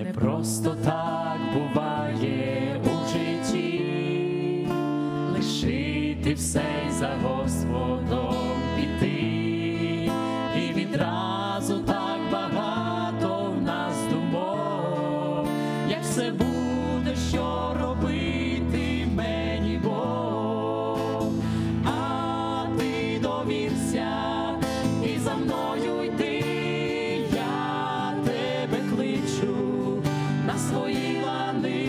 Не просто так буває у житті, лишити все й за Господом піти, і відразу так багато в нас думок, як все буде, що робити мені Бог. А ти довірся і за мною йди, я тебе кличу на свої лани.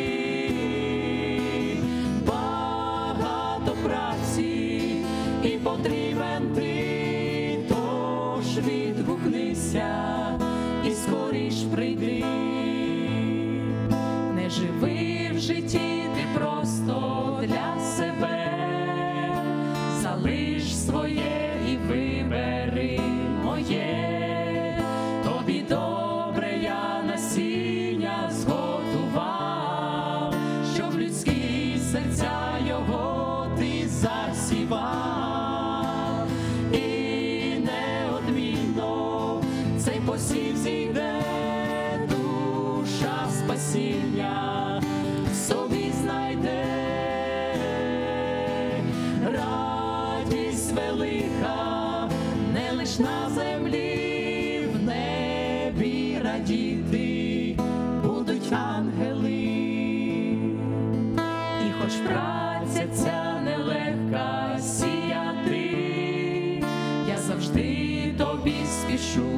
Багато праці і потрібен ти, тож відгукнися і скоріш прийди. Не живи в житті ти просто для себе, залиш своє і вибери моє. Тобі добре я насіння зготував, щоб людські серця його ти засівав. І неодмінно цей посів зійде, душа спасіння в собі знайде. Радість велика не лиш на землі, в небі радіти будуть ангели. І хоч праця ця нелегка сіяти, я завжди тобі спішу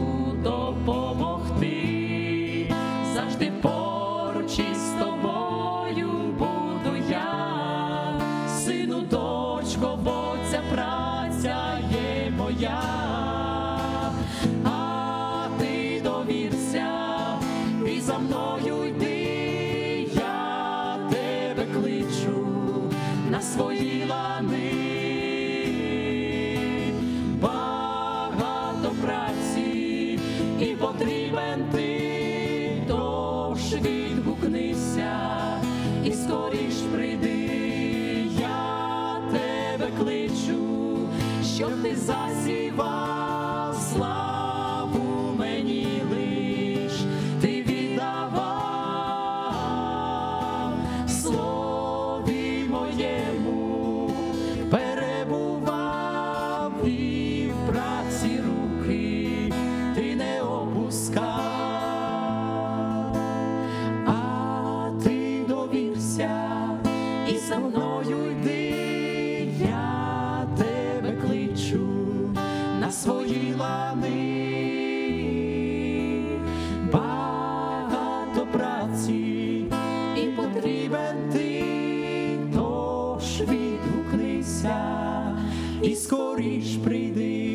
допомогти. Завжди поруч із тобою буду я, сину, дочко, бо ця праця є моя. А ти довірся і за мною йди, я тебе кличу на свої лани. Багато праці і потрібен ти, тож відгукнися і скоріш прийди. Я тебе кличу, щоб ти засівав славу мені лиш, ти віддавав слові моєму, перебував і в праці руки ти не опускав. А ти довірся і за мною йди, я тебе кличу на свої лани. Багато праці і потрібен ти, тож відгукнися і скоріш прийди.